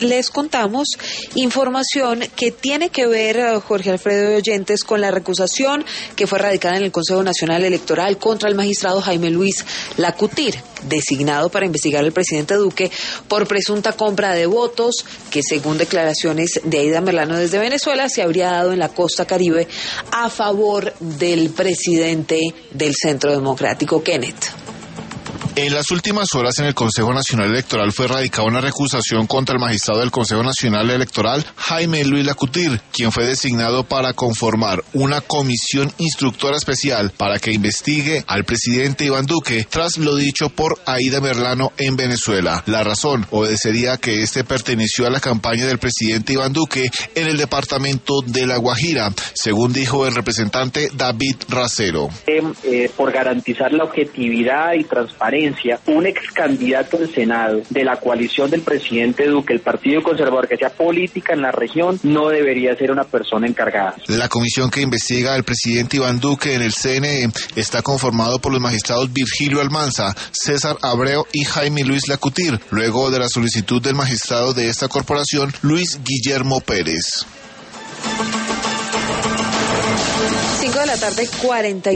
les contamos información que tiene que ver, Jorge Alfredo de Oyentes, con la recusación que fue radicada en el Consejo Nacional Electoral contra el magistrado Jaime Luis Lacutir, designado para investigar al presidente Duque por presunta compra de votos que, según declaraciones de Aida Merlano desde Venezuela, se habría dado en la costa Caribe a favor del presidente del Centro Democrático, Kenneth. En las últimas horas en el Consejo Nacional Electoral fue radicada una recusación contra el magistrado del Consejo Nacional Electoral, Jaime Luis Lacutir, quien fue designado para conformar una comisión instructora especial para que investigue al presidente Iván Duque tras lo dicho por Aida Merlano en Venezuela. La razón obedecería que este perteneció a la campaña del presidente Iván Duque en el departamento de La Guajira, según dijo el representante David Racero. Por garantizar la objetividad y transparencia, un ex candidato al Senado de la coalición del presidente Duque, el Partido Conservador, que sea política en la región, no debería ser una persona encargada. La comisión que investiga al presidente Iván Duque en el CNE está conformado por los magistrados Virgilio Almanza, César Abreu y Jaime Luis Lacutir, luego de la solicitud del magistrado de esta corporación, Luis Guillermo Pérez. 5 de la tarde, 40